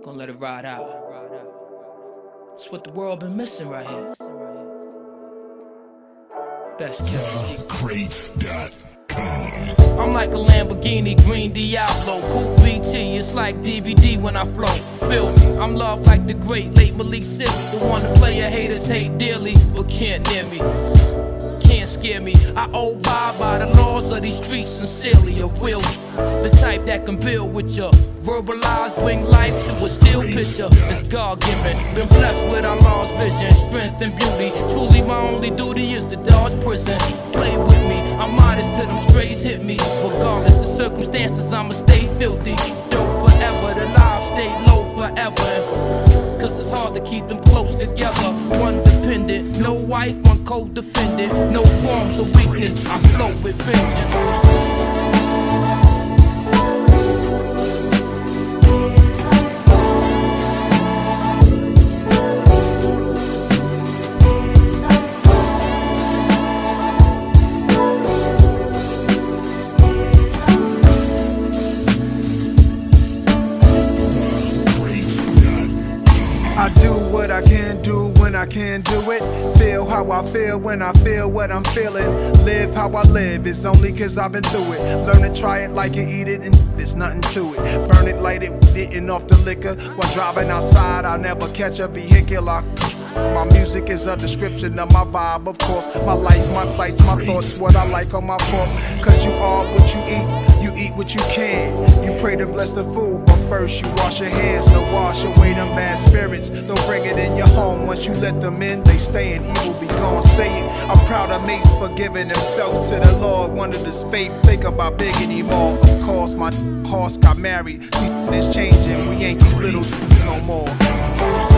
Gonna let it ride out. It's what the world been missing right here. Best kept secret. Crates.com. I'm like a Lamborghini Green Diablo, Coupe VT, it's like DVD when I flow. Feel me, I'm loved like the great late Malik Silly, the one the player haters hate dearly, but can't near me. Can't scare me. I abide by the laws of these streets sincerely, a real the type that can build with ya. Verbalize, bring life to a still picture. It's God given. Been blessed with Allah's vision, strength and beauty. Truly my only duty is to dodge prison. Play with me, I'm modest till them strays hit me. Regardless the circumstances, I'ma stay filthy. Dope forever, the lives stay low forever. Cause it's hard to keep them close together. One dependent, no wife, one co-defendant. No forms of weakness, I flow with vengeance. I do what I can do when I can do it. Feel how I feel when I feel what I'm feeling. Live how I live, it's only cause I've been through it. Learn to try it like you eat it and there's nothing to it. Burn it, light it, eating off the liquor. While driving outside, I'll never catch a vehicular. My music is a description of my vibe, of course. My life, my sights, my thoughts, what I like on my fork. Cause you are what you eat what you can. You pray to bless the food, but first you wash your hands to wash away them bad spirits. Don't bring it in your home, once you let them in, they stay in evil, be gone, say it. I'm proud of Mace for giving himself to the Lord. Wanted his faith, think about big anymore. Of course, my horse got married, it's changing, we ain't these little no more.